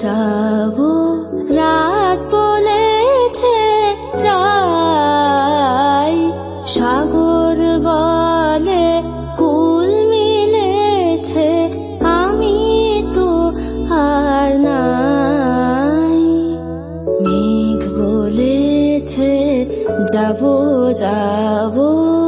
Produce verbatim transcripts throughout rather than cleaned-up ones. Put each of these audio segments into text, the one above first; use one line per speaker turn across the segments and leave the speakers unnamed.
যাবো রাত বলেছে যাই, সাগর বলে কুল মিলেছে, আমি তো আর নাই। মেঘ বলেছে যাবো যাবো,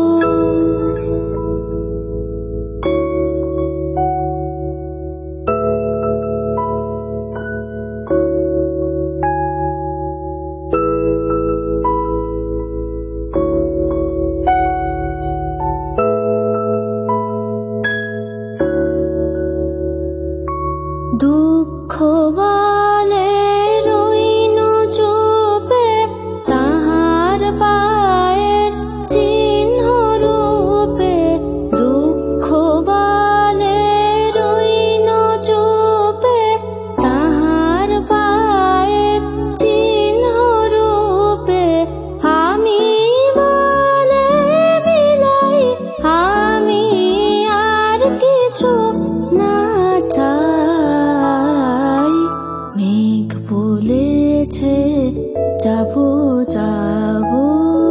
দুঃখ বলে রইন চুপে, তাহার পায়ের চিহ্ন রূপে। দুঃখ বলে রইন চুপে, তাহার পায়ের চিহ্ন রূপে। আমি বলে বিলাই, আমি আর কিছু না চাই। মেঘ বলেছে যাবো যাবো,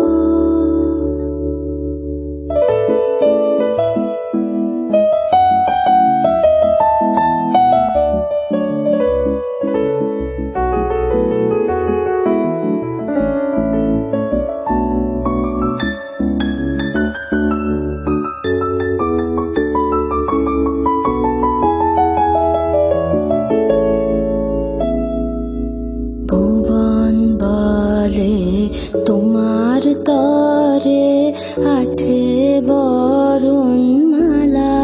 ভুবন বলে তোমার তরে আছে বরুণ মালা।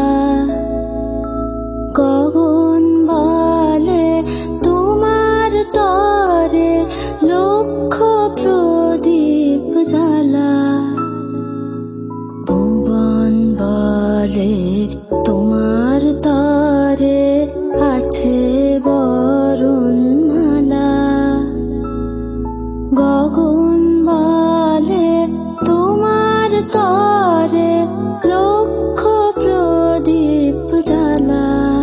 গগন বলে তোমার তরে লক্ষ প্রদীপ জ্বালা। ভুবন বলে তোমার তরে আছে বরুণ মালা। গগন বলে তোমার তরে লক্ষ প্রদীপ জ্বালা।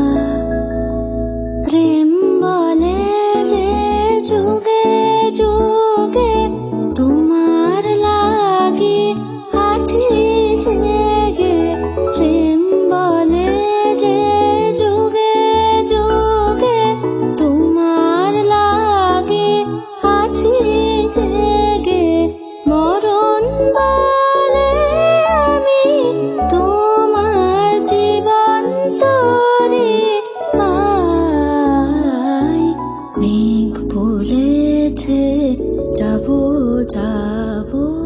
প্রেম বলে যে যুগে যুগে তোমার লাগি আছি জেগে। প্রেম বলে যে যুগে যুগে তোমার লাগি আছি জেগে। মরণ বলে আমি তোমার জীবন তরে পাই। মেঘ বলেছে যাবো যাবো।